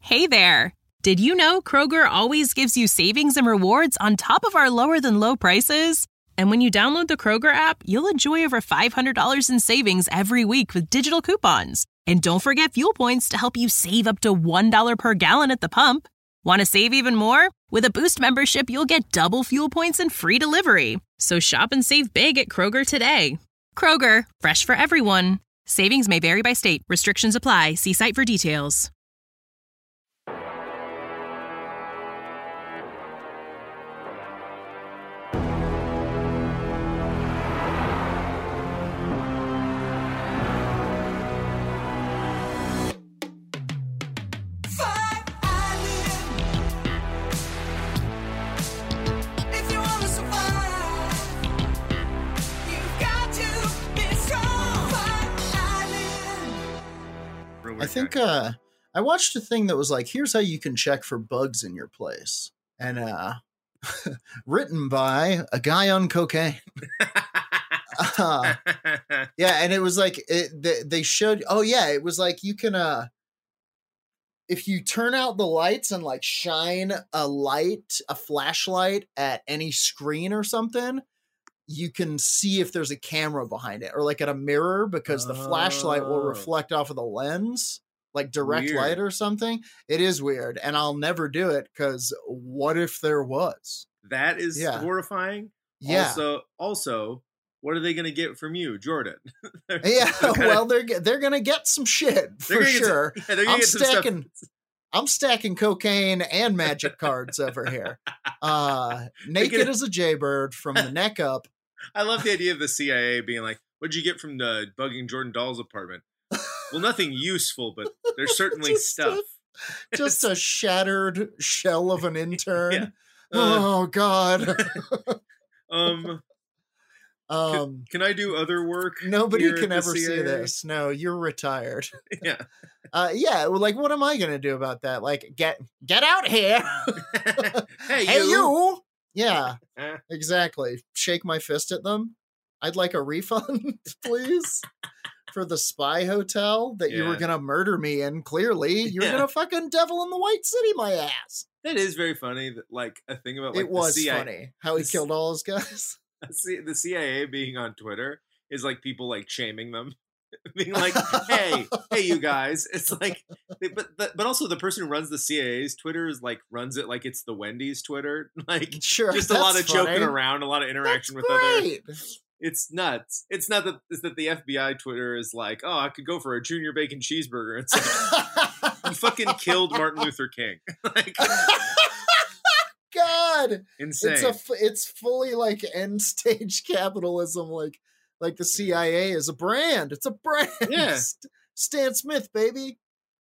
Hey there! Did you know Kroger always gives you savings and rewards on top of our lower-than-low prices? And when you download the Kroger app, you'll enjoy over $500 in savings every week with digital coupons. And don't forget fuel points to help you save up to $1 per gallon at the pump. Want to save even more? With a Boost membership, you'll get double fuel points and free delivery. So shop and save big at Kroger today. Kroger, fresh for everyone. Savings may vary by state. Restrictions apply. See site for details. I think I watched a thing that was like, here's how you can check for bugs in your place. And written by a guy on cocaine. Yeah, and it was like, they showed, it was like you can, if you turn out the lights and like shine a flashlight at any screen or something, you can see if there's a camera behind it or like at a mirror because the flashlight will reflect off of the lens, like direct light or something. It is weird. And I'll never do it because what if there was? That is horrifying. Yeah. Also, what are they going to get from you, Jordan? Well, they're going to get some shit for sure. I'm stacking cocaine and magic cards over here. Naked as a jaybird from the neck up. I love the idea of the CIA being like, what'd you get from the bugging Jordan Dahl's apartment? Well, nothing useful, but there's certainly stuff. Just a shattered shell of an intern. Yeah. Oh, God. Can I do other work? Nobody can ever see this. No, you're retired. Yeah. Well, like, what am I going to do about that? Like, get out here. Hey, you. Yeah, exactly. Shake my fist at them. I'd like a refund, please, for the spy hotel that you were going to murder me in. Clearly, you're going to fucking devil in the White City my ass. That is very funny. That, like, a thing about, like, it was funny how he killed all his guys. The CIA being on Twitter is like people like shaming them, being like, "Hey, you guys!" It's like, but also the person who runs the CIA's Twitter is like runs it like it's the Wendy's Twitter, like just a lot of joking around, a lot of interaction with other. It's nuts. It's not that the FBI Twitter is like, "Oh, I could go for a junior bacon cheeseburger." It's like, you fucking killed Martin Luther King. Like, God, insane. It's fully like end stage capitalism, like the CIA is a brand. It's a brand. Yeah. Stan Smith, baby.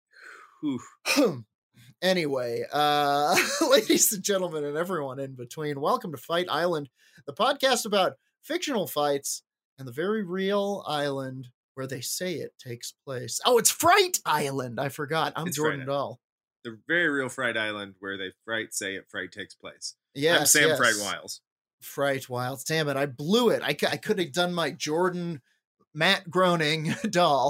Anyway, ladies and gentlemen, and everyone in between, welcome to Fight Island, the podcast about fictional fights and the very real island where they say it takes place. Oh, it's Fright Island. I forgot. It's Jordan Dahl. The very real Fright Island where they say it fright takes place. Yes, I'm Sam Fright Wiles. Fright Wiles. Damn it. I blew it. I could have done my Jordan Matt Groening Dahl.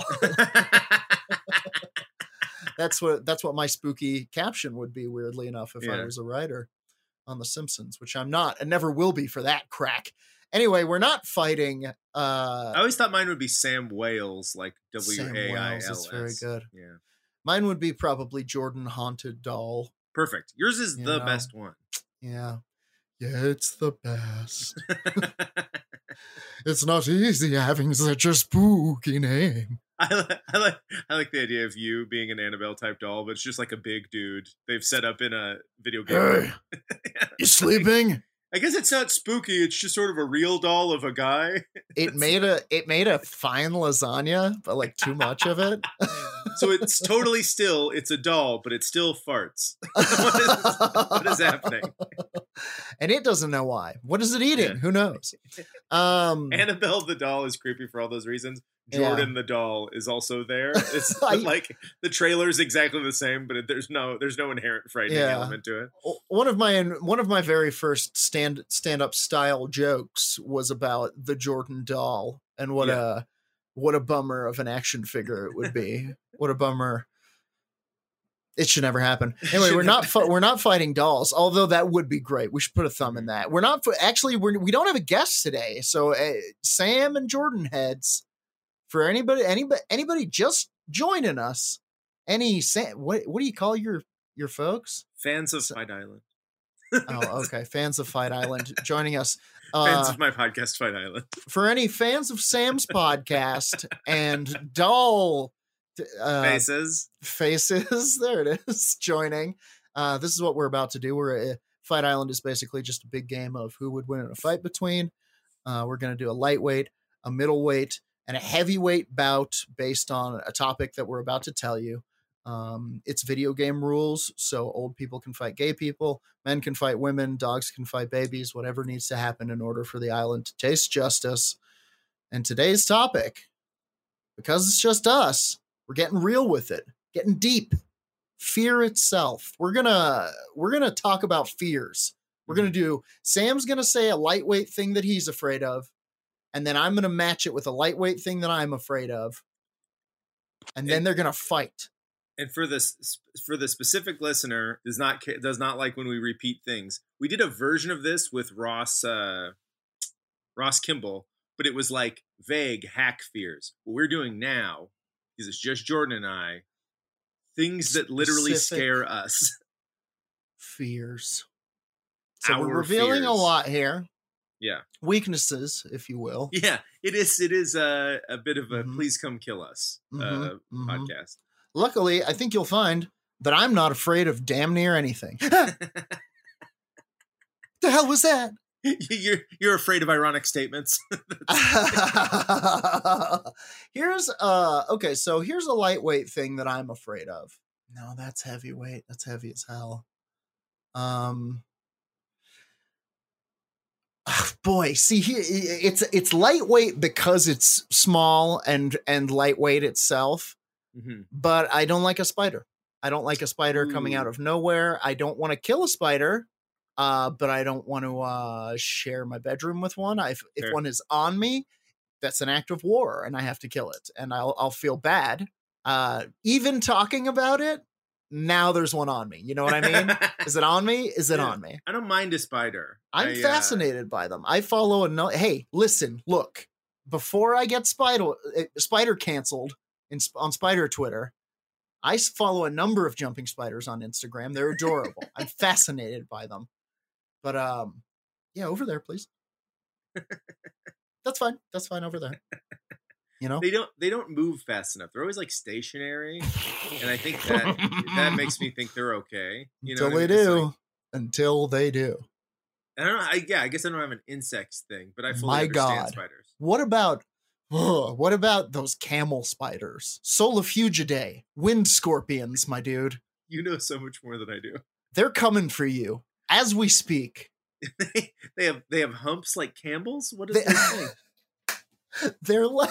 That's what my spooky caption would be, weirdly enough, if I was a writer on The Simpsons, which I'm not and never will be for that crack. Anyway, we're not fighting. I always thought mine would be Sam Wales, like W-A-I-L-S. That's very good. Yeah. Mine would be probably Jordan Haunted Doll. Perfect. Yours is the best one. Yeah. Yeah, it's the best. It's not easy having such a spooky name. I like the idea of you being an Annabelle type doll, but it's just like a big dude they've set up in a video game. Hey, you sleeping? I guess it's not spooky. It's just sort of a real doll of a guy. It made a fine lasagna, but like too much of it. So it's totally still, it's a doll, but it still farts. What is happening? And it doesn't know why. What is it eating? Yeah. Who knows? Annabelle the doll is creepy for all those reasons. Jordan the doll is also there. It's like the trailer is exactly the same, but there's no inherent frightening element to it. One of my very first stand-up style jokes was about the Jordan doll and what a bummer of an action figure it would be. What a bummer It should never happen. Anyway, we're not fighting dolls, although that would be great. We should put a thumb in that. We're not actually we don't have a guest today. So Sam and Jordan heads, for anybody just joining us. What do you call your folks? Fans of Fight Island. Oh, okay. Fans of Fight Island joining us. Fans of my podcast, Fight Island. For any fans of Sam's podcast and doll faces, there it is, joining. This is what we're about to do. Fight Island is basically just a big game of who would win in a fight between. We're going to do a lightweight, a middleweight, and a heavyweight bout based on a topic that we're about to tell you. It's video game rules, so old people can fight gay people, men can fight women, dogs can fight babies, whatever needs to happen in order for the island to taste justice. And today's topic, because it's just us, we're getting real with it, getting deep. Fear itself. We're gonna talk about fears. We're gonna do. Sam's gonna say a lightweight thing that he's afraid of, and then I'm gonna match it with a lightweight thing that I'm afraid of, and then they're gonna fight. And for the specific listener, does not like when we repeat things. We did a version of this with Ross Kimball, but it was like vague hack fears. What we're doing now, because it's just Jordan and I, things that literally scare us. Fears. So we're revealing a lot here. Yeah. Weaknesses, if you will. Yeah, it is a bit of a please come kill us podcast. Luckily, I think you'll find that I'm not afraid of damn near anything. The hell was that? You're afraid of ironic statements. Here's so here's a lightweight thing that I'm afraid of. No, that's heavyweight. That's heavy as hell. Boy, see here, it's lightweight because it's small and lightweight itself. Mm-hmm. But I don't like a spider. I don't like a spider coming out of nowhere. I don't want to kill a spider, but I don't want to share my bedroom with one. If one is on me, that's an act of war, and I have to kill it, and I'll feel bad. Even talking about it, now there's one on me. You know what I mean? Is it on me? Is it on me? I don't mind a spider. I'm fascinated by them. I follow hey, listen, look. Before I get spider canceled on spider Twitter, I follow a number of jumping spiders on Instagram. They're adorable. I'm fascinated by them. But yeah, over there, please. That's fine. That's fine over there. You know, they don't move fast enough. They're always like stationary, and I think that makes me think they're okay. You know, until they do. I don't know. I guess I don't have an insects thing, but I fully understand spiders. What about those camel spiders? Solifugidae, wind scorpions, my dude. You know so much more than I do. They're coming for you as we speak. they have humps like camels? What is this thing? They're like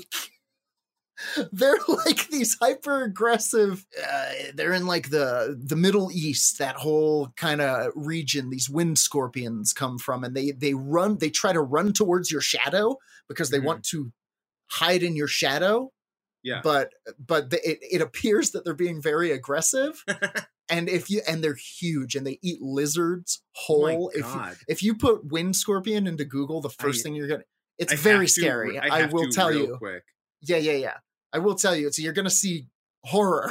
these hyper aggressive. They're in like the Middle East, that whole kind of region. These wind scorpions come from, and they try to run towards your shadow because they want to hide in your shadow. Yeah. But it appears that they're being very aggressive. And they're huge, and they eat lizards whole. Oh, if you put wind scorpion into Google, the first thing you're gonna, it's very scary. I will tell you. Quick. Yeah. I will tell you. So you're gonna see horror.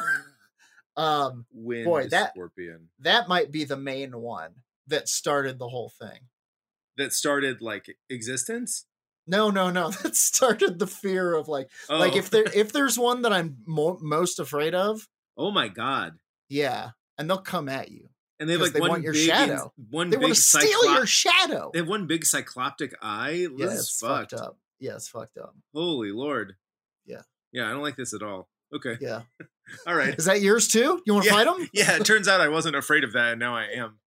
Wind scorpion. That might be the main one that started the whole thing. That started like existence? No. That started the fear of like if there's one that I'm most afraid of. Oh my God. Yeah. And they'll come at you. And they have like they want your shadow. They want to steal your shadow. They have one big cycloptic eye. Yeah, it's fucked up. Yeah, it's fucked up. Holy Lord. Yeah. Yeah, I don't like this at all. Okay. Yeah. All right. Is that yours too? You want to fight them? Yeah, it turns out I wasn't afraid of that, and now I am.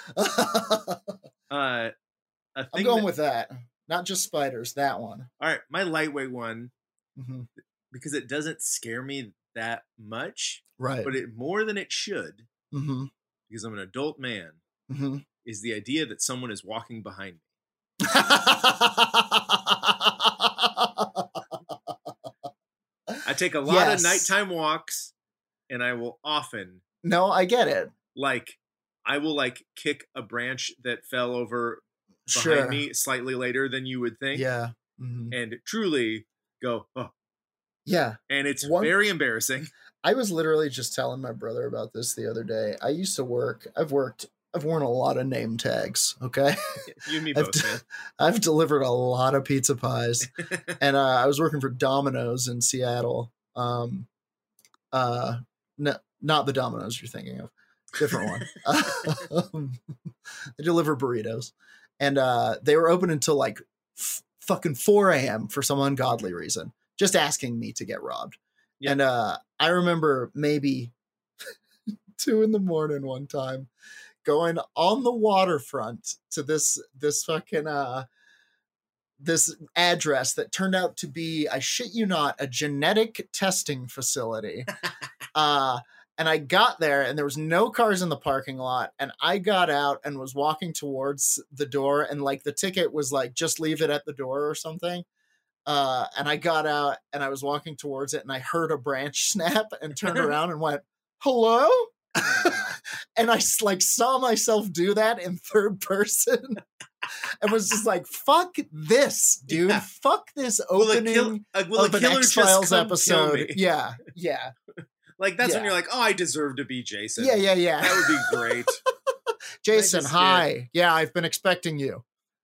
I'm going with that. Not just spiders, that one. All right, my lightweight one, because it doesn't scare me that much, right? But it more than it should, because I'm an adult man, is the idea that someone is walking behind me. I take a lot of nighttime walks, and I will often No, I get it. Like, I will like kick a branch that fell over behind Sure. me slightly later than you would think, Yeah. Mhm. and truly go, oh, Yeah. and it's One- very embarrassing. I was literally just telling my brother about this the other day. I used to work. I've worn a lot of name tags. Okay. You and me I've both, man. I've delivered a lot of pizza pies, and I was working for Domino's in Seattle. No, not the Domino's you're thinking of, different one. They deliver burritos, and they were open until like fucking 4 a.m. for some ungodly reason, just asking me to get robbed. Yeah. And I remember maybe 2 a.m. one time going on the waterfront to this fucking this address that turned out to be, I shit you not, a genetic testing facility. And I got there and there was no cars in the parking lot, and I got out and was walking towards the door, and like the ticket was like, just leave it at the door or something. And I got out and I was walking towards it, and I heard a branch snap and turned around and went, hello? And I like saw myself do that in third person and was just like, fuck this, dude. Yeah. Fuck this opening will of a an killer X-Files just come episode. kill me? Yeah. Like, that's when Yeah. you're like, oh, I deserve to be Jason. Yeah. That would be great. Jason, just hi. Yeah, I've been expecting you.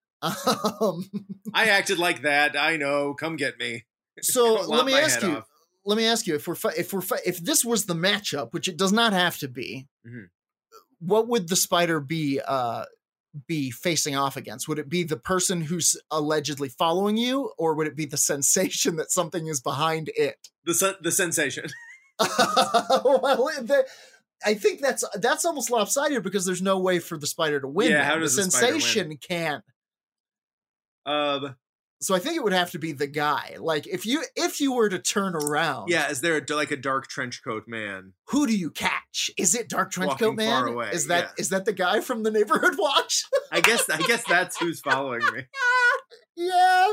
I acted like that. I know. Come get me. So Lop let me my ask head you. off. Let me ask you, if this was the matchup, which it does not have to be, Mhm. what would the spider be facing off against? Would it be the person who's allegedly following you, or would it be the sensation that something is behind it? The sensation. Well, I think that's almost lopsided because there's no way for the spider to win. Yeah, then. how does the the spider win? sensation can't? Um, So I think it would have to be the guy. Like if you were to turn around, yeah. Is there like a dark trench coat man? who do you catch? Is it Dark Trenchcoat Walking Man? far away, Is that the guy from the Neighborhood Watch? I guess that's who's following me. Yeah,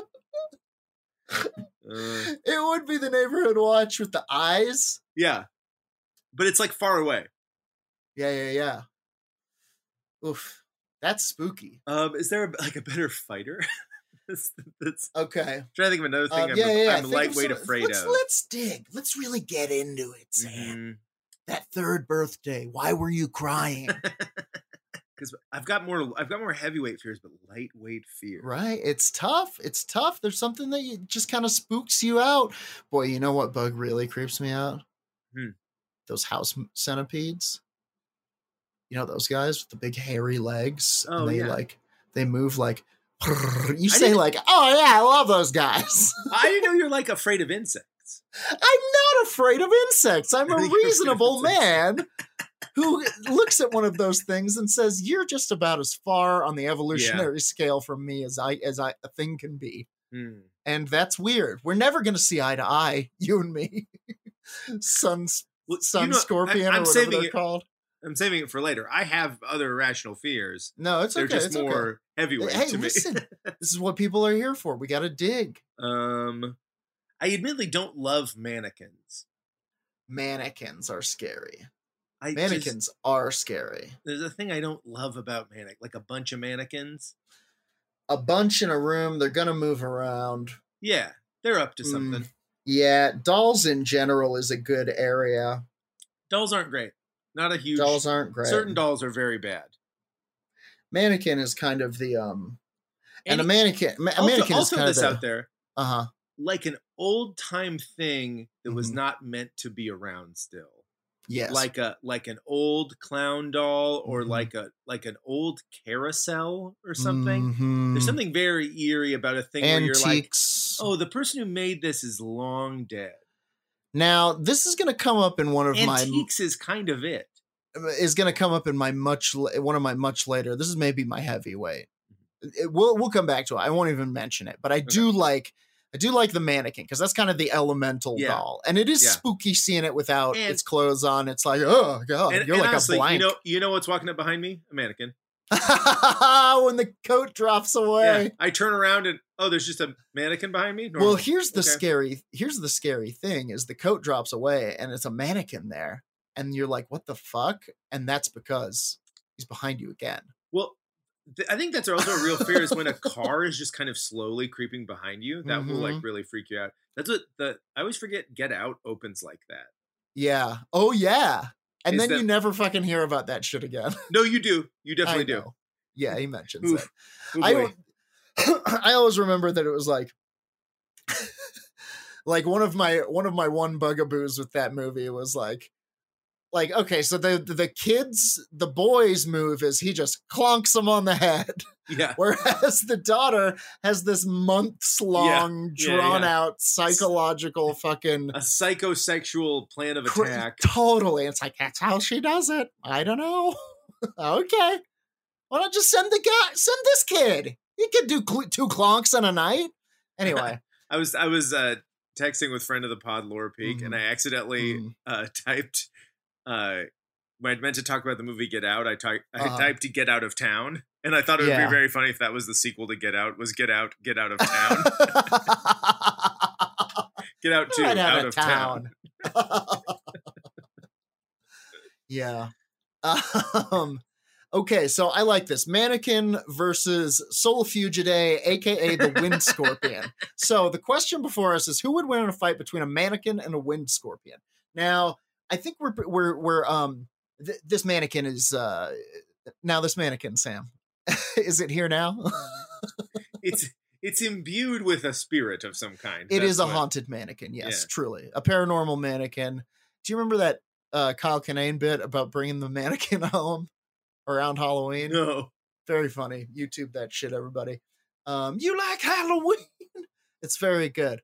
Uh, it would be the Neighborhood Watch with the eyes. yeah, but it's like far away. Yeah. Oof, that's spooky. Is there like a better fighter? that's Okay. I'm trying to think of another thing. I'm Think of lightweight some- afraid of. Let's dig. Let's really get into it, Sam. Mhm. That third birthday. Why were you crying? Because I've got more heavyweight fears, but lightweight fear. Right? It's tough. There's something that just kind of spooks you out. Boy, you know what bug really creeps me out? Those house centipedes. You know those guys with the big hairy legs? Oh, and yeah. they move like, you say like, oh yeah, I love those guys. I didn't know you're like afraid of insects. I'm not afraid of insects. I'm a You're afraid of reasonable insects. man who looks at one of those things and says, you're just about as far on the evolutionary scale from me as a thing can be. Hmm. And that's weird. We're never going to see eye to eye, you and me. Sun Well, scorpion I'm or whatever saving they're it. called. I'm saving it for later. I have other irrational fears. No, it's They're okay. just It's more okay. heavyweight Hey, to me. listen. This is what people are here for. We got to dig. I admittedly don't love mannequins. Mannequins are scary. There's a thing I don't love about like a bunch of mannequins. A bunch in a room. They're going to move around. Yeah, they're up to something. Yeah, dolls in general is a good area. Dolls aren't great. Not a huge. Dolls aren't great. Certain dolls are very bad. Mannequin is kind of the and a Any- mannequin. I'll mannequin is throw kind of this out there. Uh-huh. Like an old time thing that was Mhm. not meant to be around still. Yes. Like an old clown doll or Mhm. like an old carousel or something. Mhm. There's something very eerie about a thing where you're like, Antiques. oh, the person who made this is long dead. Now, this is going to come up in one of Antiques is kind of it. one of my much later. This is maybe my heavyweight. We'll come back to it. I won't even mention it, but I do like the mannequin because that's kind of the elemental Yeah. doll, and it is Yeah. spooky seeing it without And- its clothes on. It's like, oh god, And, you're and like honestly, a blank. you know what's walking up behind me? A mannequin. When the coat drops away. Yeah. I turn around and there's just a mannequin behind me. Well, Normal. here's the Okay. scary thing is the coat drops away and it's a mannequin there. and you're like, what the fuck? And that's because he's behind you again. Well, I think that's also a real fear is when a car is just kind of slowly creeping behind you. That will like really freak you out. That's what I always forget. Get Out opens like that. Yeah. Oh yeah. And Is then you never fucking hear about that shit again. No, you do. You definitely do. Yeah, he mentions it. Ooh, I always remember that it was like one of my one bugaboos with that movie was like okay, so the boy's move is he just clonks him on the head. Yeah. Whereas the daughter has this months-long, drawn-out, psychological fucking... A psychosexual plan of attack. Totally. It's like, that's how she does it. I don't know. Okay. Why not just send this kid? He could do 2 clonks in a night. Anyway. I was texting with friend of the pod, Laura Peak, and I accidentally typed... when I meant to talk about the movie Get Out, I typed to Get Out of Town, and I thought it would be very funny if that was the sequel to Get Out, was Get Out of Town. Get Out to Out of Town. Yeah. Okay, so I like this. Mannequin versus Soul Fugidae, aka the Wind Scorpion. So the question before us is, who would win in a fight between a mannequin and a wind scorpion? Now, I think this mannequin is now this mannequin, Sam. Is it here now? It's imbued with a spirit of some kind. It is a haunted mannequin, yes, truly. A paranormal mannequin. Do you remember that Kyle Kinane bit about bringing the mannequin home around Halloween? No. Very funny. YouTube that shit, everybody. You like Halloween? It's very good.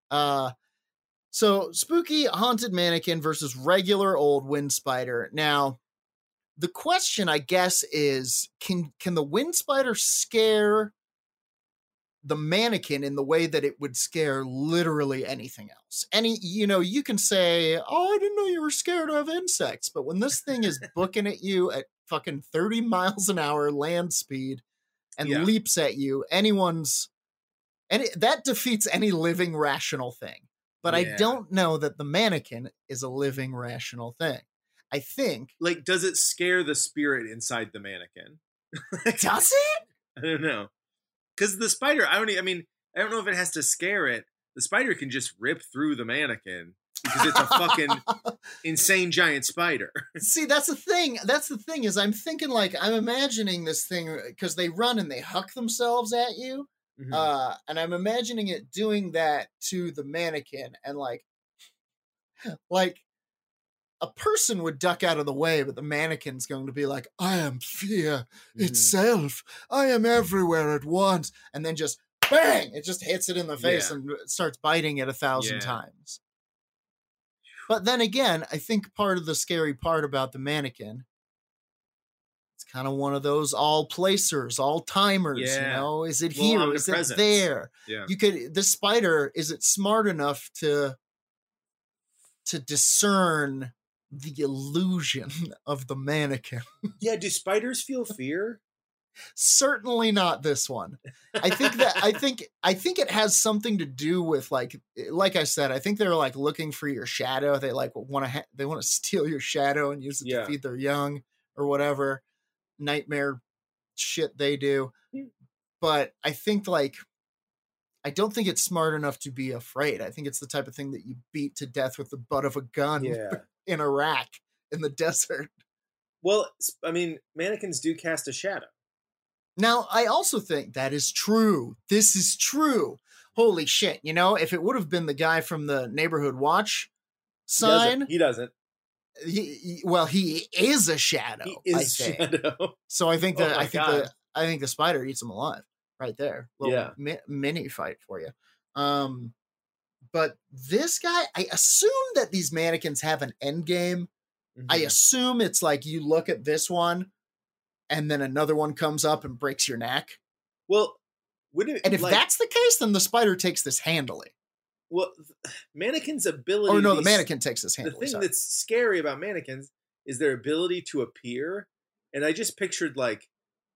So spooky haunted mannequin versus regular old wind spider. Now, the question, I guess, is can the wind spider scare the mannequin in the way that it would scare literally anything else? You can say, oh, I didn't know you were scared of insects. But when this thing is booking at you at fucking 30 miles an hour land speed and leaps at you, that defeats any living rational thing. But I don't know that the mannequin is a living, rational thing. I think... Like, does it scare the spirit inside the mannequin? Does it? I don't know. Because the spider, I don't know if it has to scare it. The spider can just rip through the mannequin because it's a fucking insane giant spider. See, that's the thing. That's the thing is I'm thinking I'm imagining this thing because they run and they huck themselves at you. Mm-hmm. And I'm imagining it doing that to the mannequin, and like a person would duck out of the way, but the mannequin's going to be like, I am fear itself. I am everywhere at once. And then just bang, it just hits it in the face and starts biting it 1,000 times. But then again, I think part of the scary part about the mannequin, it's kind of one of those all placers, all timers, is it here? Is it there? Yeah. This spider, is it smart enough to discern the illusion of the mannequin? Yeah. Do spiders feel fear? Certainly not this one. I think it has something to do with like I said, I think they're like looking for your shadow. They want to steal your shadow and use it to feed their young or whatever nightmare shit they do. But I think I don't think it's smart enough to be afraid. I think it's the type of thing that you beat to death with the butt of a gun in Iraq in the desert. Well, I mean, mannequins do cast a shadow. Now, I also think that is true. This is true. Holy shit. If it would have been the guy from the Neighborhood Watch sign. He doesn't. He is a shadow. He is a shadow. So I think I think the spider eats him alive right there. Little mini fight for you. But this guy, I assume that these mannequins have an end game. Mm-hmm. I assume it's like you look at this one and then another one comes up and breaks your neck. Well, if that's the case, then the spider takes this handily. Well, mannequins' ability... the mannequin takes this handily. The thing that's scary about mannequins is their ability to appear. And I just pictured like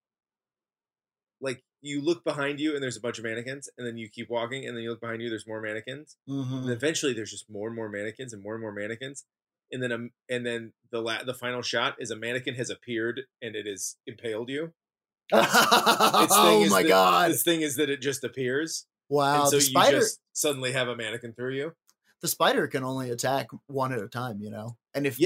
you look behind you and there's a bunch of mannequins, and then you keep walking, and then you look behind you, there's more mannequins. Mm-hmm. And eventually there's just more and more mannequins and more mannequins. and then the final shot is a mannequin has appeared and it has impaled you. Oh my God. This thing is that it just appears. Wow. And so The spider, you just suddenly have a mannequin through you. the spider can only attack one at a time, And if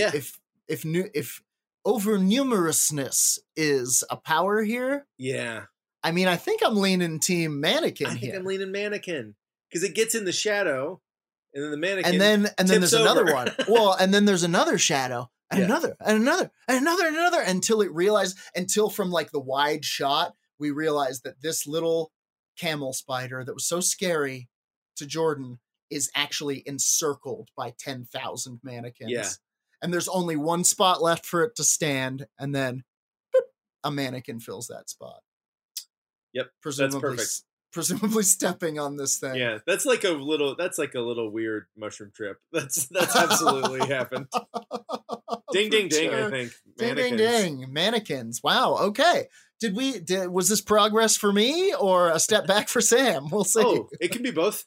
over numerousness is a power here, yeah. I mean, I think I'm leaning team mannequin I think here. I'm leaning mannequin because it gets in the shadow, and then the mannequin, and then there's another one. Well, and then there's another shadow, and Yeah. another, and another, and another, and another, until from like the wide shot, we realize that this little camel spider that was so scary to Jordan is actually encircled by 10,000 mannequins. Yeah. And there's only one spot left for it to stand, and then boop, a mannequin fills that spot. Yep, Presumably, that's perfect. Presumably stepping on this thing. Yeah, that's like a little weird mushroom trip. That's absolutely happened. Ding ding ding, Sure. I think. Ding ding ding. Mannequins. Wow. Okay. Was this progress for me or a step back for Sam? We'll see. Oh, it can be both.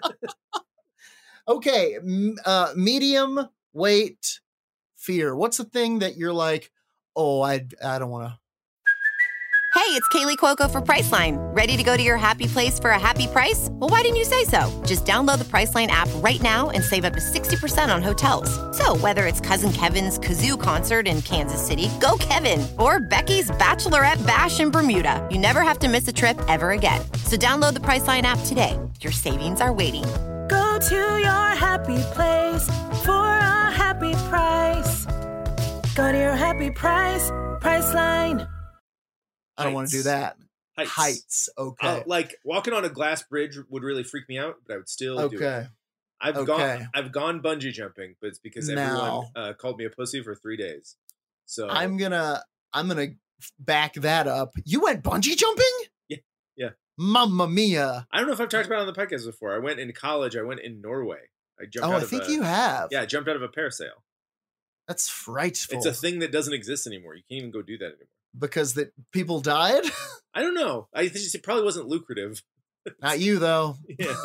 Okay. Medium weight fear. What's the thing that you're like, oh, I don't want to. Hey, it's Kaylee Cuoco for Priceline. Ready to go to your happy place for a happy price? Well, why didn't you say so? Just download the Priceline app right now and save up to 60% on hotels. So whether it's Cousin Kevin's Kazoo Concert in Kansas City, go Kevin, or Becky's Bachelorette Bash in Bermuda, you never have to miss a trip ever again. So download the Priceline app today. Your savings are waiting. Go to your happy place for a happy price. Go to your happy price, Priceline. I don't want to do that. Heights. Okay. Like walking on a glass bridge would really freak me out, but I would still do it. Okay. I've gone bungee jumping, but it's because everyone called me a pussy for 3 days. So I'm gonna back that up. You went bungee jumping? Yeah. Mamma mia. I don't know if I've talked about it on the podcast before. I went in college. I went in Norway. I jumped out I think you have. Yeah, I jumped out of a parasail. That's frightful. It's a thing that doesn't exist anymore. You can't even go do that anymore. Because that people died? I don't know. I think it probably wasn't lucrative. Not you though.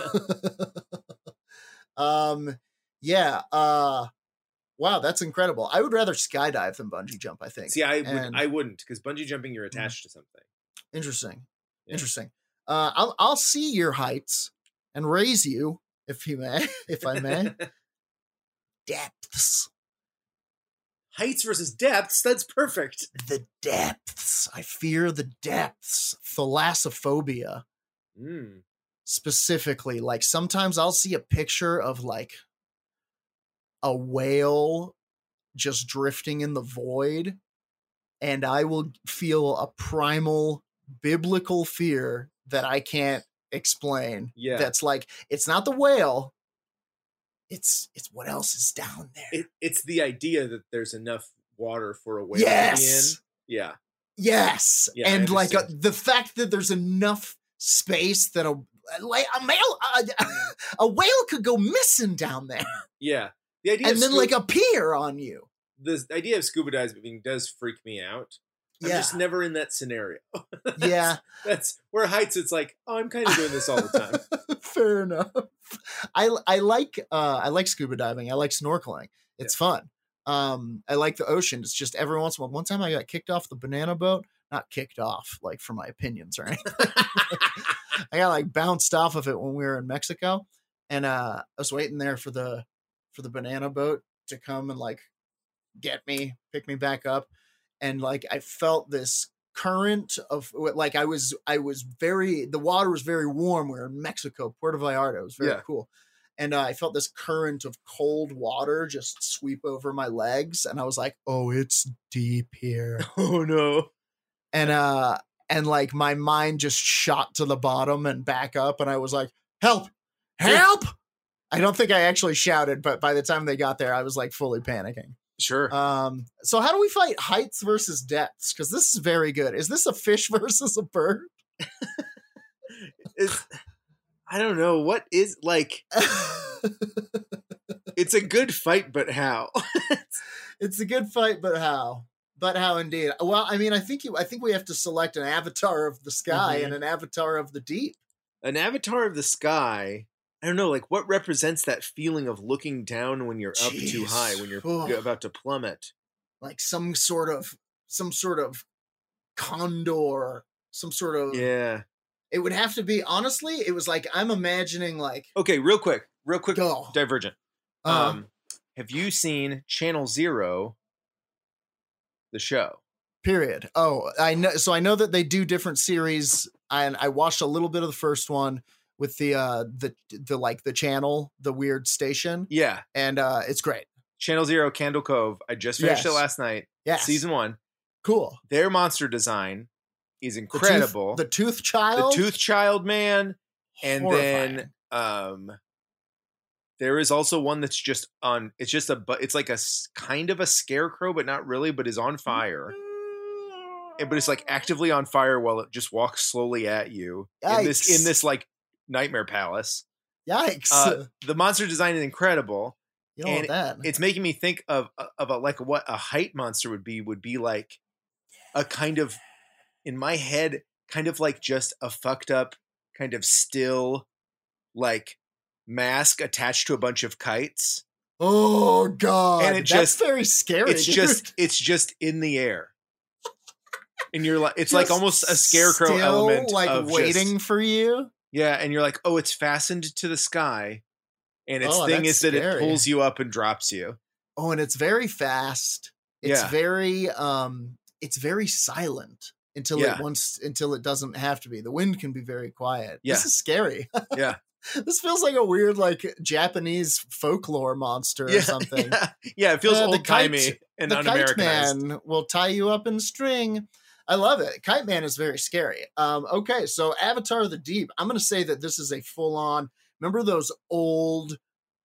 Yeah. Wow, that's incredible. I would rather skydive than bungee jump, I think. See, I wouldn't, because bungee jumping you're attached to something. Interesting. Yeah. Interesting. I'll see your heights and raise you, if I may. Depths. Heights versus depths, that's perfect. The depths. I fear the depths. Thalassophobia. Specifically, like sometimes I'll see a picture of like a whale just drifting in the void, and I will feel a primal biblical fear that I can't explain. Yeah. That's like, it's not the whale. It's what else is down there. It's the idea that there's enough water for a whale Yes. to be in. Yeah. Yes. Yeah, And I like understand. the fact that there's enough space that a whale could go missing down there Yeah. The idea and of then like appear on you. the idea of scuba diving does freak me out. I'm Yeah. just never in that scenario. Yeah. That's where heights, it's like, oh, I'm kind of doing this all the time. Fair enough. I like scuba diving. I like snorkeling. It's fun. I like the ocean. It's just every once in a while. One time I got kicked off the banana boat. Not kicked off like for my opinions or anything. I got like bounced off of it when we were in Mexico, and I was waiting there for the banana boat to come and like pick me back up, and like I felt this current of like the water was very warm. We were in Mexico, Puerto Vallarta. It was very cool. And I felt this current of cold water just sweep over my legs. And I was like, oh, it's deep here. Oh no. And like my mind just shot to the bottom and back up. And I was like, help. I don't think I actually shouted, but by the time they got there, I was like fully panicking. Sure. So how do we fight heights versus depths? Because this is very good. Is this a fish versus a bird? I don't know. What is like it's a good fight, but how? It's a good fight, but how? But how indeed? Well, I mean, I think we have to select an avatar of the sky and an avatar of the deep. An avatar of the sky. I don't know, like what represents that feeling of looking down when you're up too Jeez. high, when you're Ugh. about to plummet? Like some sort of condor, some sort of Yeah. It would have to be, honestly, it was like I'm imagining like Okay, real quick, Go. Divergent. Uh-huh. Have you seen Channel Zero, the show? Period. Oh, I know. So I know that they do different series, and I watched a little bit of the first one with the like the channel, the weird station, Yeah. and it's great. Channel Zero, Candle Cove. I just finished it Yes. last night. Yes. Season 1. Cool. Their monster design is The incredible. The Tooth Child. The Tooth Child Man. And Horrifying. then there is also one that's just on, it's like a kind of a scarecrow, but not really, but is on fire. But it's like actively on fire while it just walks slowly at you in Yikes. this like nightmare palace. Yikes. The monster design is incredible. You don't want that. It's making me think of like what a height monster would be like a kind of, in my head, kind of like just a fucked up kind of still like mask attached to a bunch of kites. Oh God. And That's very scary. It's just in the air. And you're like, it's like almost a scarecrow still, element, like of waiting for you. Yeah, and you're like, oh, it's fastened to the sky, and its thing that's is that scary. it pulls you up and drops you. Oh, and it's very fast. It's Yeah. very silent until Yeah. until it doesn't have to be. The wind can be very quiet. Yeah. This is scary. Yeah. This feels like a weird like Japanese folklore monster or something. Yeah, it feels The old timey and the Kite un-Americanized. Man will tie you up in string. I love it. Kite Man is very scary. Okay, so Avatar of the Deep. I'm going to say that this is a full-on. Remember those old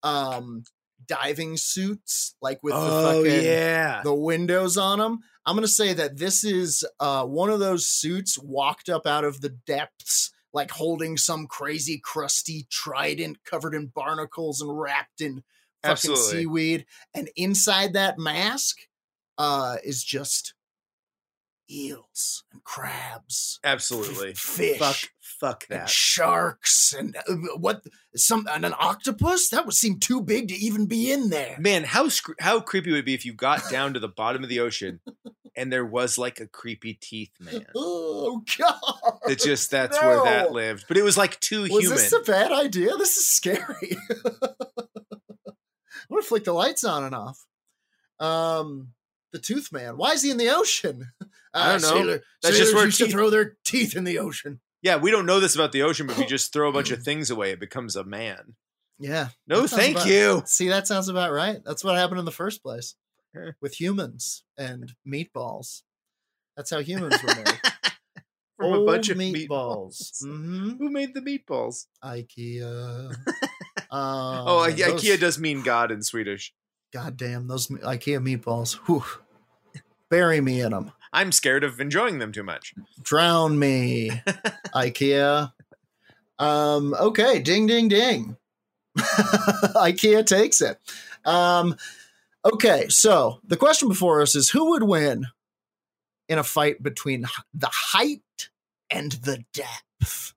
diving suits, like with the windows on them? I'm going to say that this is one of those suits walked up out of the depths, like holding some crazy crusty trident covered in barnacles and wrapped in fucking Absolutely. seaweed. And inside that mask is just eels and crabs, Absolutely. fish, Fuck and that. sharks, and and an octopus that would seem too big to even be in there. Man, how creepy would it be if you got down to the bottom of the ocean and there was like a creepy teeth man. Oh God! That's No. where that lived. But it was like too Was human. this a bad idea? This is scary. I'm gonna flick the lights on and off. The Tooth Man. Why is he in the ocean? I don't know. That's Sailors just where used to teeth- throw their teeth in the ocean. Yeah, we don't know this about the ocean, but if you just throw a bunch of things away, it becomes a man. Yeah. No, that sounds thank about- you. See, that sounds about right. That's what happened in the first place Yeah. with humans and meatballs. That's how humans were made. From a bunch of meatballs. Mm-hmm. Who made the meatballs? IKEA. IKEA does mean God in Swedish. Goddamn, those IKEA meatballs. Whew. Bury me in them. I'm scared of enjoying them too much. Drown me, IKEA. Okay, ding, ding, ding. IKEA takes it. Okay, so the question before us is who would win in a fight between the height and the depth?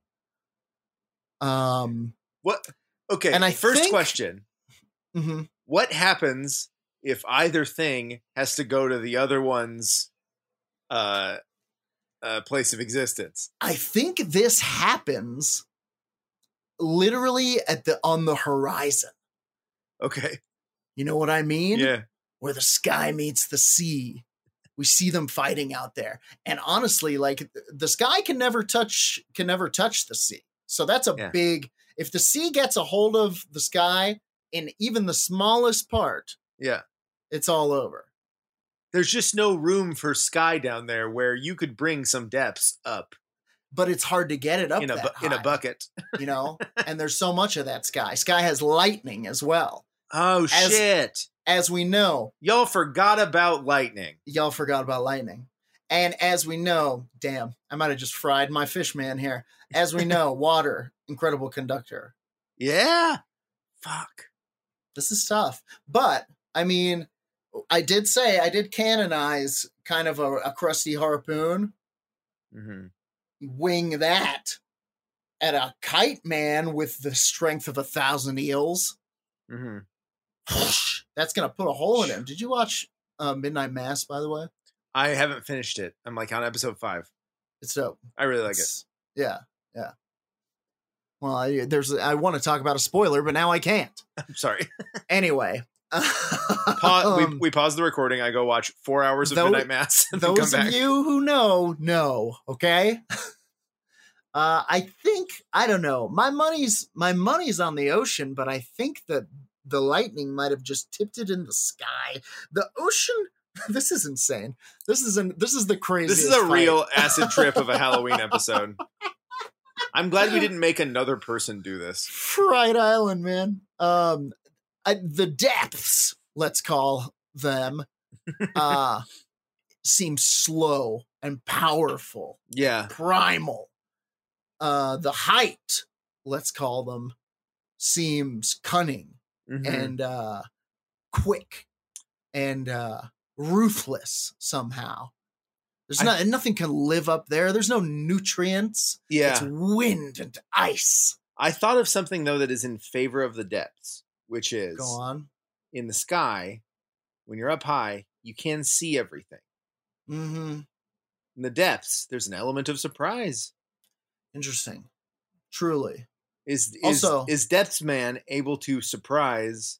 What? Okay, And I first think- question. Mhm. What happens if either thing has to go to the other one's place of existence? I think this happens literally on the horizon. Okay. You know what I mean? Yeah. Where the sky meets the sea. We see them fighting out there. And honestly, like the sky can never touch the sea. So that's a Yeah. big, if the sea gets a hold of the sky in even the smallest part, Yeah. it's all over. There's just no room for sky down there where you could bring some depths up But it's hard to get it up in a that in a high, bucket. you know? And there's so much of that sky. Sky has lightning as well. Oh shit. As we know, Y'all forgot about lightning. y'all forgot about lightning. And as we know, damn, I might have just fried my fish man here. As we know, water, incredible conductor. Yeah. Fuck. This is tough. But, I mean, I did canonize kind of a crusty harpoon, Mm-hmm. wing that, at a kite man with the strength of 1,000 eels. Mm-hmm. That's gonna put a hole in him. Did you watch Midnight Mass, by the way? I haven't finished it. I'm like on episode 5. It's dope. I really like it. Yeah. Well, I want to talk about a spoiler, but now I can't. I'm sorry. Anyway. We paused the recording. I go watch 4 hours of Midnight Mass. And then Those come back. of you who know, okay? I think, I don't know. My money's on the ocean, but I think that the lightning might have just tipped it in the sky. The ocean, this is insane. This is the craziest. This is a fight. real acid trip of a Halloween episode. I'm glad we didn't make another person do this. Fright Island, man. The depths, let's call them, seem slow and powerful. Yeah. Primal. The height, let's call them, seems cunning and quick and ruthless somehow. There's nothing can live up there. There's no nutrients. Yeah. It's wind and ice. I thought of something, though, that is in favor of the depths, which is Go on. in the sky, when you're up high, you can see everything. Mm-hmm. In the depths, there's an element of surprise. Interesting. Truly. Is Also- Depths Man able to surprise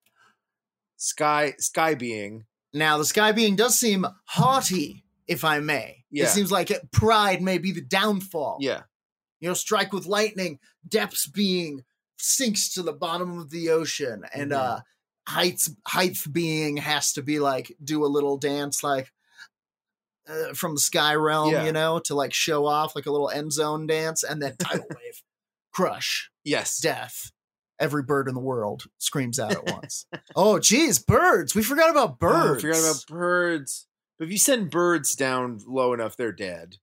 Sky Being? Now, the Sky Being does seem haughty, if I may. Yeah. It seems like pride may be the downfall. Yeah. You know, strike with lightning, Depths Being sinks to the bottom of the ocean, and Heights Being has to be like, do a little dance like from the Sky Realm, Yeah. you know, to like show off like a little end zone dance, and then tidal wave, crush, Yes. death. Every bird in the world screams out at once. Oh, geez, birds. We forgot about birds. Oh, I forgot about birds. But if you send birds down low enough, they're dead.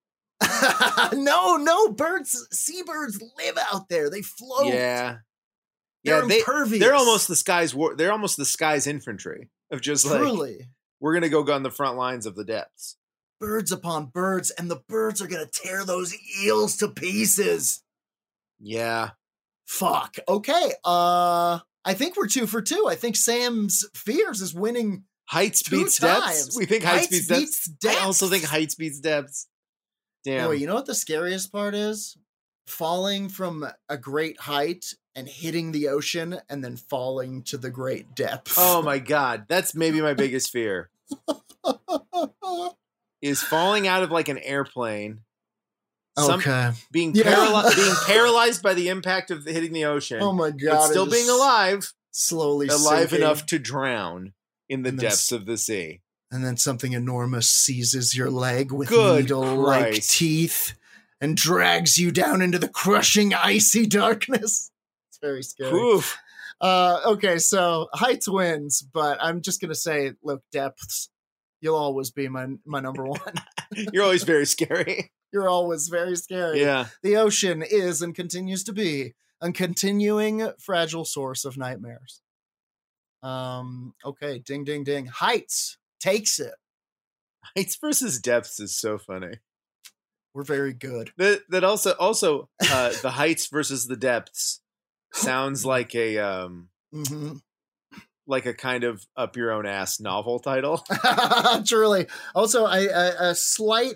No, birds, seabirds live out there. They float. Yeah. They're Yeah, impervious. they're almost the sky's infantry of just like, Truly. we're going to go on the front lines of the depths. Birds upon birds, and the birds are going to tear those eels to pieces. Yeah. Fuck. Okay. I think we're 2 for 2. I think Sam's Fears is winning. Heights 2 beats times. depths. We think Heights beats depths. depths. I also think Heights beats depths. Damn. Boy, you know what the scariest part is? Falling from a great height and hitting the ocean and then falling to the great depth. Oh my God. That's maybe my biggest fear. Is falling out of like an airplane. Okay. Being Yeah. being paralyzed by the impact of hitting the ocean. Oh my but God. still it being is alive Slowly alive sinking. enough to drown in the And then depths of the sea. And then something enormous seizes your leg with Good needle-like Christ. teeth and drags you down into the crushing icy darkness. It's very scary. Oof. Okay, so Heights wins, but I'm just gonna say, look, Depths, you'll always be my number one. You're always very scary. You're always very scary. Yeah. The ocean is and continues to be a continuing fragile source of nightmares. Okay, ding, ding, ding. Heights takes it. Heights versus depths is so funny. We're very good. That also the heights versus the depths sounds like a Mhm. like a kind of up your own ass novel title. Truly. Also, a slight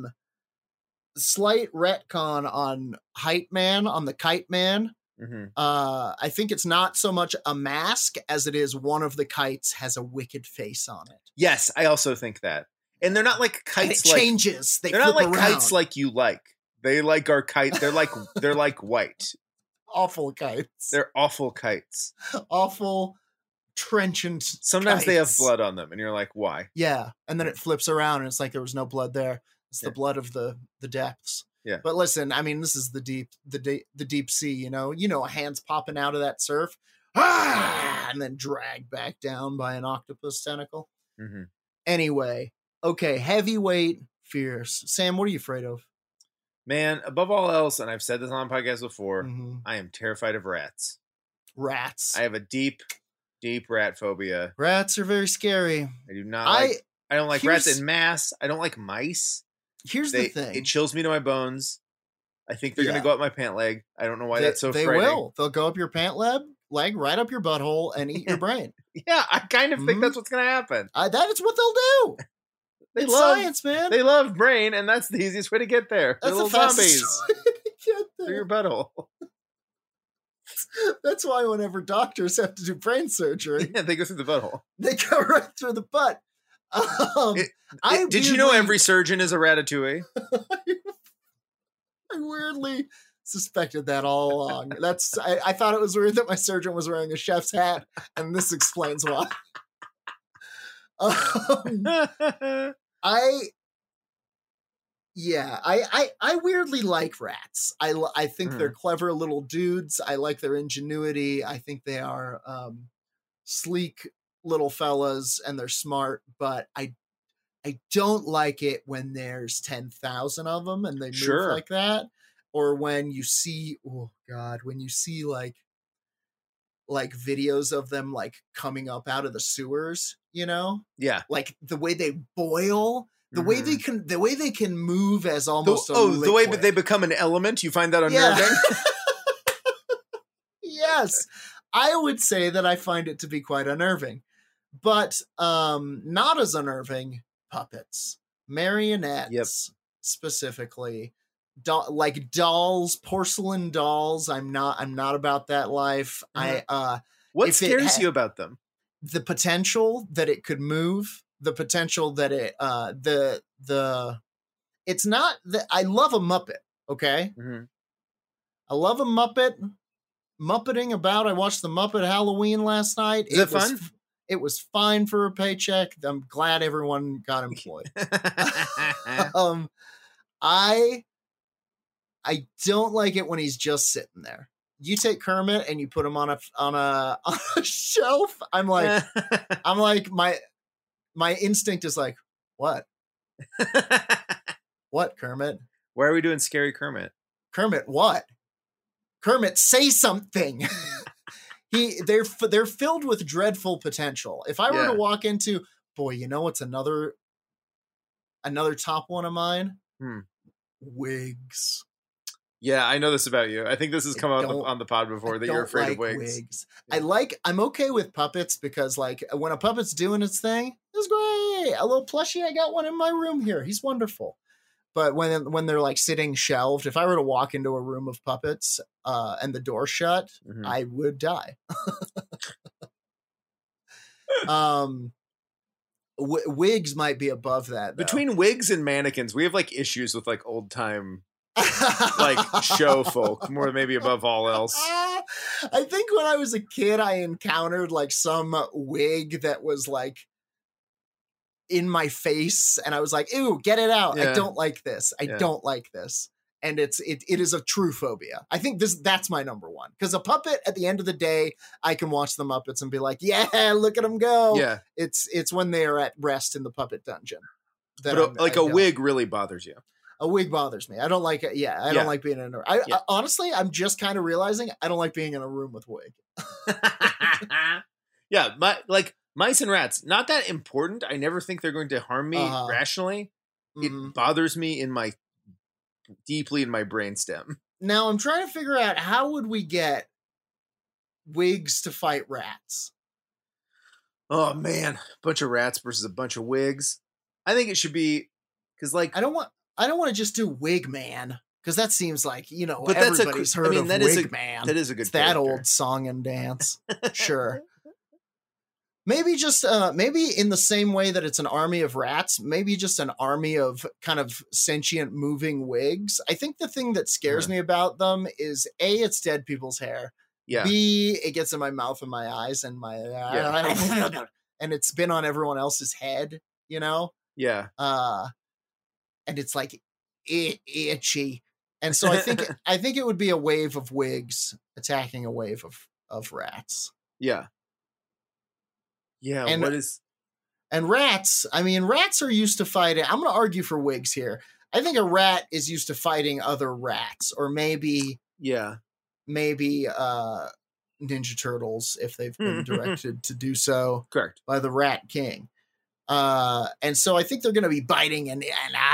retcon on Height Man, on the Kite Man. Mm-hmm. I think it's not so much a mask as it is one of the kites has a wicked face on it. Yes, I also think that. And they're not like And it kites like changes. They're not like around. kites like you like. They like our kite. They're like white. Awful kites. They're awful kites. Awful trenchant. Sometimes they have kites. blood on them, and you're like, why? Yeah, and then it flips around, and it's like there was no blood there. It's Yeah. the blood of the depths. Yeah. But listen, I mean, this is the deep sea. You know, hands popping out of that surf, and then dragged back down by an octopus tentacle. Mm-hmm. Anyway, okay, heavyweight fears. Sam, what are you afraid of? Man, above all else, and I've said this on the podcast before, Mhm. I am terrified of rats. Rats. I have a deep rat phobia. Rats are very scary. I do not like. I don't like rats here's- in mass. I don't like mice. Here's the thing. It chills me to my bones. I think they're gonna go up my pant leg. I don't know why that's so They frightening. will. They'll go up your pant leg, right up your butthole, and eat your brain. Yeah, I kind of think that's what's gonna happen. That is what they'll do. They It's love science, man. They love brain, and that's the easiest way to get there. They're That's little the fastest zombies way to get through there. your butthole. That's why whenever doctors have to do brain surgery, Yeah, they go through the butthole. they go right through the butt. Did you know every surgeon is a ratatouille? I weirdly suspected that all along. I thought it was weird that my surgeon was wearing a chef's hat, and this explains why. I weirdly like rats. I think they're clever little dudes. I like their ingenuity. I think they are sleek little fellas, and they're smart. But I don't like it when there's 10,000 of them and they move like that, or when you see like videos of them like coming up out of the sewers, you know? Yeah. Like the way they boil, the way they can move as almost the way they become an element, you find that unnerving? Yeah. Yes. I would say that I find it to be quite unnerving. But not as unnerving puppets. Marionettes specifically. Like dolls, porcelain dolls. I'm not about that life. What scares you about them? The potential that it could move, the potential that it's not that I love a Muppet, okay? Mm-hmm. I love a Muppet. Muppeting about. I watched the Muppet Halloween last night. Is it fun? It was fine for a paycheck. I'm glad everyone got employed. I don't like it when he's just sitting there. You take Kermit and you put him on a shelf. I'm like my instinct is like, what? What, Kermit? Why are we doing scary Kermit? Kermit, what? Kermit, say something. They're filled with dreadful potential. If I were to walk into, boy, you know what's another top one of mine? Wigs. Yeah, I know this about you. I think this has come up on the pod before that you're afraid of wigs. Yeah. I'm okay with puppets because like when a puppet's doing its thing, it's great. A little plushie, I got one in my room here. He's wonderful. But when they're like sitting shelved, if I were to walk into a room of puppets and the door shut, I would die. Wigs might be above that. Though. Between wigs and mannequins, we have like issues with like old time like show folk more maybe above all else. I think when I was a kid, I encountered like some wig that was like in my face, and I was like, "Ew, get it out! I don't like this. I don't like this." And it is a true phobia. I think that's my number one, because a puppet at the end of the day, I can watch the Muppets and be like, "Yeah, look at them go." Yeah, it's when they are at rest in the puppet dungeon. But a wig really bothers you. A wig bothers me. I don't like it. Yeah, I don't like being in a. I honestly, I'm just kind of realizing I don't like being in a room with wig. Yeah, mice and rats, not that important. I never think they're going to harm me rationally. It bothers me deeply in my brainstem. Now I'm trying to figure out how would we get wigs to fight rats. Oh man, a bunch of rats versus a bunch of wigs. I think it should be because like I don't want to just do Wig Man, because that seems like, but everybody's heard of Wig Man. That is a good. It's that old song and dance. Sure. Maybe just maybe in the same way that it's an army of rats, maybe just an army of kind of sentient moving wigs. I think the thing that scares me about them is A, it's dead people's hair. Yeah. B, it gets in my mouth and my eyes and my and it's been on everyone else's head, Yeah. And it's like itchy. And so I think it would be a wave of wigs attacking a wave of rats. Yeah. Yeah, and rats, rats are used to fighting. I'm going to argue for wigs here. I think a rat is used to fighting other rats, or maybe Ninja Turtles if they've been directed to do so. Correct. By the Rat King. And so I think they're going to be biting and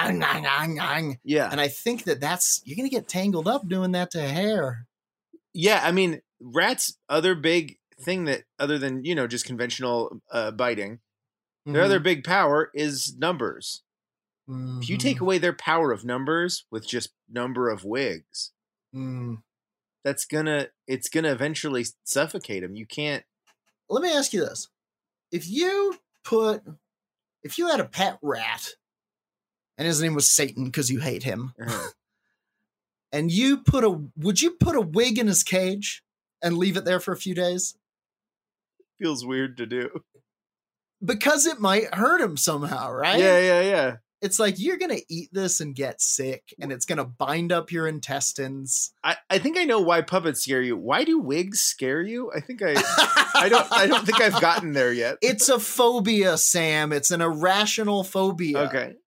Yeah. and I think that's you're going to get tangled up doing that to hair. Yeah, I mean, rats' other big thing that, other than, just conventional biting, their other big power is numbers. If you take away their power of numbers with just number of wigs, it's gonna eventually suffocate them. You can't. Let me ask you this: if you had a pet rat, and his name was Satan because you hate him, and would you put a wig in his cage and leave it there for a few days? Feels weird to do. Because it might hurt him somehow, right? Yeah. It's like you're going to eat this and get sick, and it's going to bind up your intestines. I think I know why puppets scare you. Why do wigs scare you? I think I don't think I've gotten there yet. It's a phobia, Sam. It's an irrational phobia. Okay.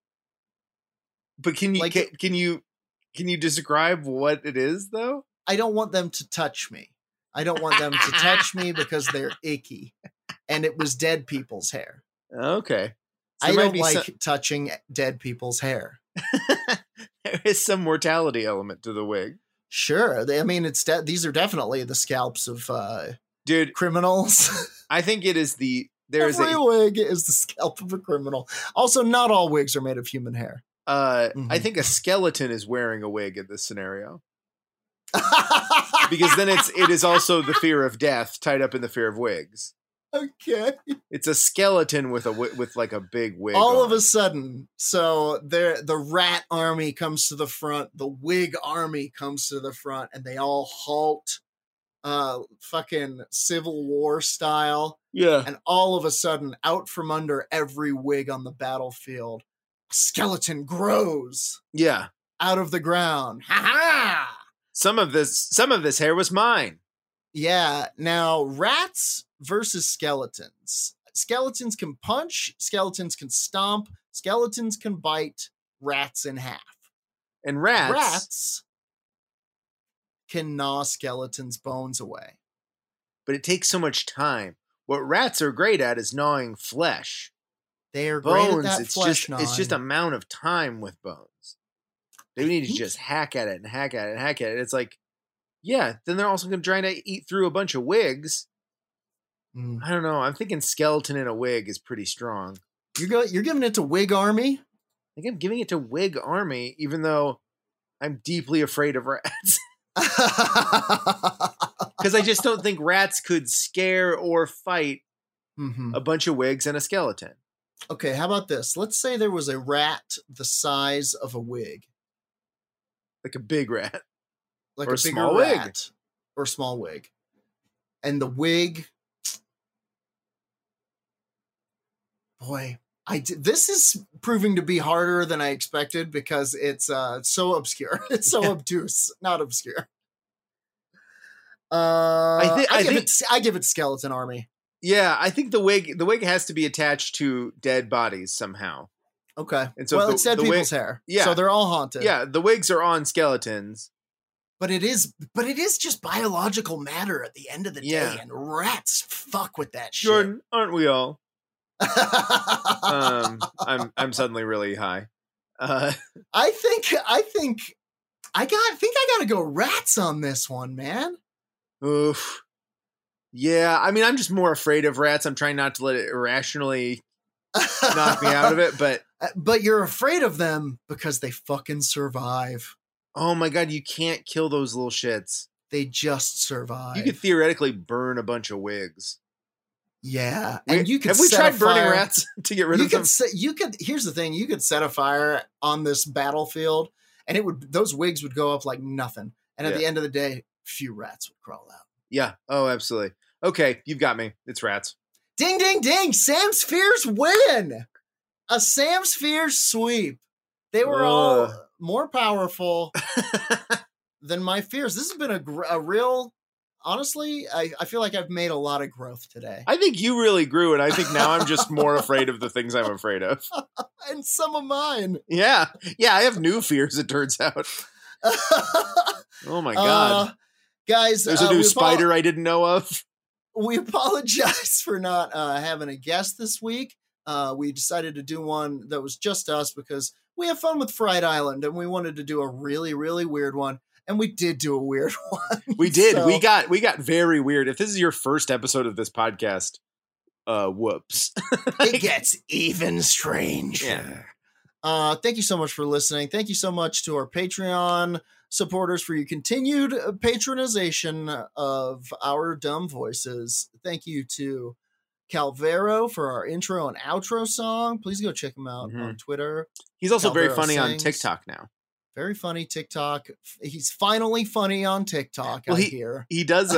But can you describe what it is though? I don't want them to touch me. I don't want them to touch me because they're icky. And it was dead people's hair. Okay. So I don't like touching dead people's hair. There is some mortality element to the wig. Sure. These are definitely the scalps of criminals. I think it is Every wig is the scalp of a criminal. Also, not all wigs are made of human hair. I think a skeleton is wearing a wig in this scenario. Because then it is also the fear of death tied up in the fear of wigs. Okay. It's a skeleton with like a big wig. All of a sudden, so the rat army comes to the front, the wig army comes to the front, and they all halt, fucking Civil War style. Yeah. And all of a sudden, out from under every wig on the battlefield, a skeleton grows. Yeah. Out of the ground. Ha ha! Some of this hair was mine. Yeah. Now, rats versus skeletons. Skeletons can punch. Skeletons can stomp. Skeletons can bite rats in half. And rats can gnaw skeletons' bones away. But it takes so much time. What rats are great at is gnawing flesh. They are bones, great at that flesh gnawing. It's just amount of time with bones. They need to just hack at it and hack at it and hack at it. It's like, yeah, then they're also going to try to eat through a bunch of wigs. I don't know. I'm thinking skeleton in a wig is pretty strong. You're giving it to Wig Army? I think I'm giving it to Wig Army, even though I'm deeply afraid of rats. Because I just don't think rats could scare or fight a bunch of wigs and a skeleton. Okay, how about this? Let's say there was a rat the size of a wig. Like a big rat. Like or a bigger small rat. wig. Or small wig. And the wig... Boy, this is proving to be harder than I expected because it's so obscure. It's so obtuse, not obscure. I give it Skeleton Army. Yeah, I think the wig has to be attached to dead bodies somehow. Okay. And so it's dead people's hair. Yeah. So they're all haunted. Yeah, the wigs are on skeletons. But it is just biological matter at the end of the day, and rats fuck with that shit. Jordan, aren't we all? I'm suddenly really high. I think I gotta go rats on this one, man. Oof. Yeah, I mean, I'm just more afraid of rats. I'm trying not to let it irrationally knock me out of it, but you're afraid of them because they fucking survive. Oh my god, you can't kill those little shits. They just survive. You could theoretically burn a bunch of wigs. Yeah, and you could. Have we tried burning rats to get rid of them? Here's the thing: you could set a fire on this battlefield, and those wigs would go up like nothing. And at the end of the day, few rats would crawl out. Yeah. Oh, absolutely. Okay, you've got me. It's rats. Ding, ding, ding! Sam's Fears win. A Sam's Fears sweep. They were all more powerful than my fears. This has been a real. Honestly, I feel like I've made a lot of growth today. I think you really grew, and I think now I'm just more afraid of the things I'm afraid of. And some of mine. Yeah, I have new fears, it turns out. Oh my god. Guys, there's a new spider I didn't know of. We apologize for not having a guest this week. we decided to do one that was just us because we have fun with Fright Island and we wanted to do a really, really weird one. And we did do a weird one. We did. So, We got very weird. If this is your first episode of this podcast, whoops. it gets even stranger. Yeah. Thank you so much for listening. Thank you so much to our Patreon supporters for your continued patronization of our dumb voices. Thank you to Calvero for our intro and outro song. Please go check him out on Twitter. He's also very Calvero funny on sings. TikTok now. Very funny TikTok. He's finally funny on TikTok. Well, I hear he does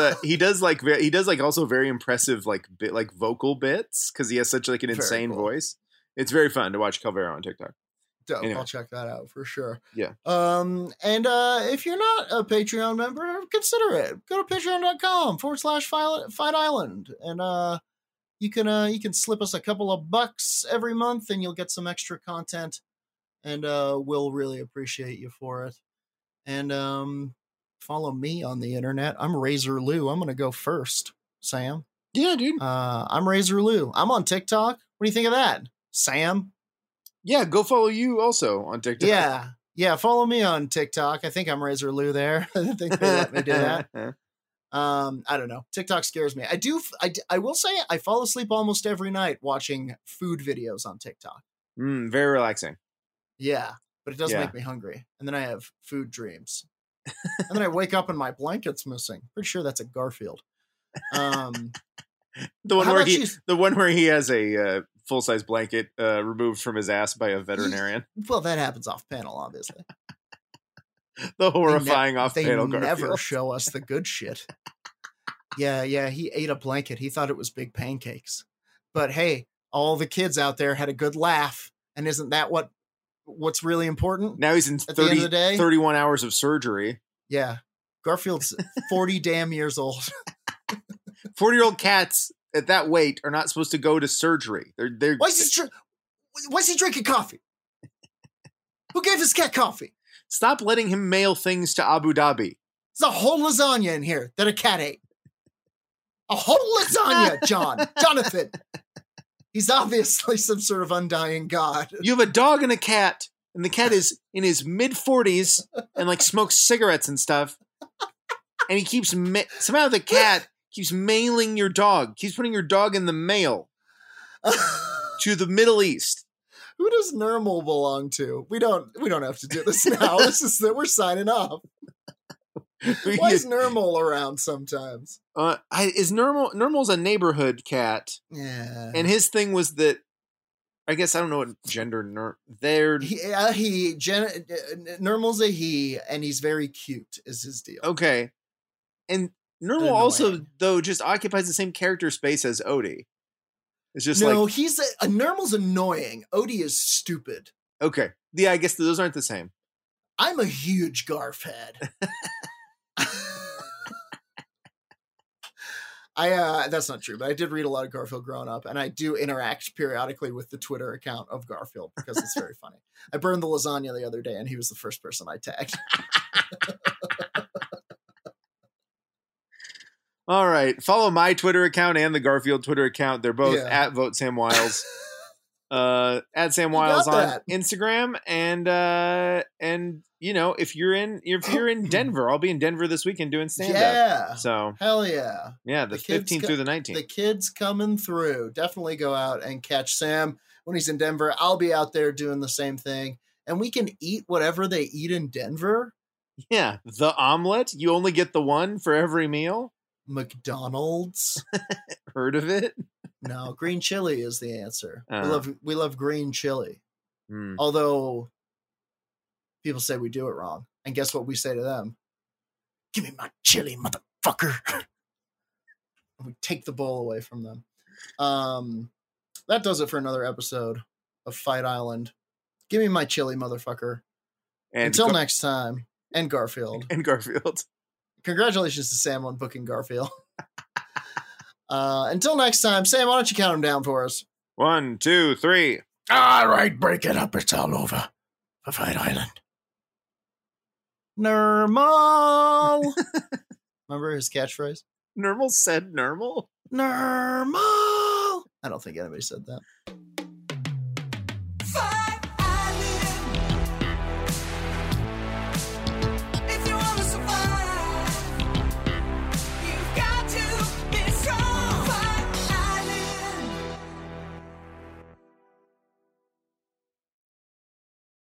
also very impressive like vocal bits because he has such like an Very insane cool. voice. It's very fun to watch Calvero on TikTok. Dope. Anyway. I'll check that out for sure. Yeah. And if you're not a Patreon member, consider it. Go to patreon.com/Fight Island. And you can slip us a couple of bucks every month and you'll get some extra content. And we'll really appreciate you for it. And follow me on the internet. I'm Razor Lou. I'm gonna go first, Sam. Yeah, dude. I'm Razor Lou. I'm on TikTok. What do you think of that, Sam? Yeah, go follow you also on TikTok. Yeah. Follow me on TikTok. I think I'm Razor Lou there. I think they let me do that. I don't know. TikTok scares me. I will say I fall asleep almost every night watching food videos on TikTok. Very relaxing. Yeah, but it does Yeah. make me hungry. And then I have food dreams. And then I wake up and my blanket's missing. Pretty sure that's a Garfield. The one How where about the one where he has a full-size blanket removed from his ass by a veterinarian. Well, that happens off panel, obviously. The horrifying off-panel They never Garfield. show us the good shit. Yeah, he ate a blanket. He thought it was big pancakes. But hey, all the kids out there had a good laugh. And isn't that what's really important? Now he's in At the end of the day? 31 hours of surgery. Yeah. Garfield's 40 damn years old. 40-year-old cats at that weight are not supposed to go to surgery. They're Why is he drinking coffee? Who gave this cat coffee? Stop letting him mail things to Abu Dhabi. There's a whole lasagna in here that a cat ate. A whole lasagna, Jonathan. He's obviously some sort of undying god. You have a dog and a cat, and the cat is in his mid-40s and like smokes cigarettes and stuff. And he keeps somehow the cat keeps mailing your dog. Keeps putting your dog in the mail to the Middle East. Who does Nermal belong to? We don't have to do this now. We're signing off. Why is Nermal around sometimes? Is Nermal's a neighborhood cat? Yeah. And his thing was that I guess I don't know what gender Nermal's a he, and he's very cute. Is his deal? Okay, and Nermal also though just occupies the same character space as Odie. It's just he's a Nermal's annoying. Odie is stupid. Okay, yeah, I guess those aren't the same. I'm a huge Garf head. That's not true, but I did read a lot of Garfield growing up, and I do interact periodically with the Twitter account of Garfield because it's very funny. I burned the lasagna the other day, and he was the first person I tagged. All right, follow my Twitter account and the Garfield Twitter account. They're both at Vote Sam Wiles. At Sam Wiles on Instagram, and you know if you're in Denver, I'll be in Denver this weekend doing stand up. Yeah, so hell yeah, the 15th through the 19th. The kids coming through. Definitely go out and catch Sam when he's in Denver. I'll be out there doing the same thing, and we can eat whatever they eat in Denver. Yeah, the omelet. You only get the one for every meal. McDonald's. Heard of it? No, green chili is the answer. Uh-huh. We love green chili. Although people say we do it wrong. And guess what we say to them? Give me my chili, motherfucker. We take the bowl away from them. That does it for another episode of Fight Island. Give me my chili, motherfucker. And until next time. And Garfield. Congratulations to Sam on booking Garfield. Until next time, Sam, why don't you count them down for us? 1, 2, 3. All right, break it up. It's all over for Fight Island. Nermal. Remember his catchphrase? Nermal said Nermal? Nermal. I don't think anybody said that.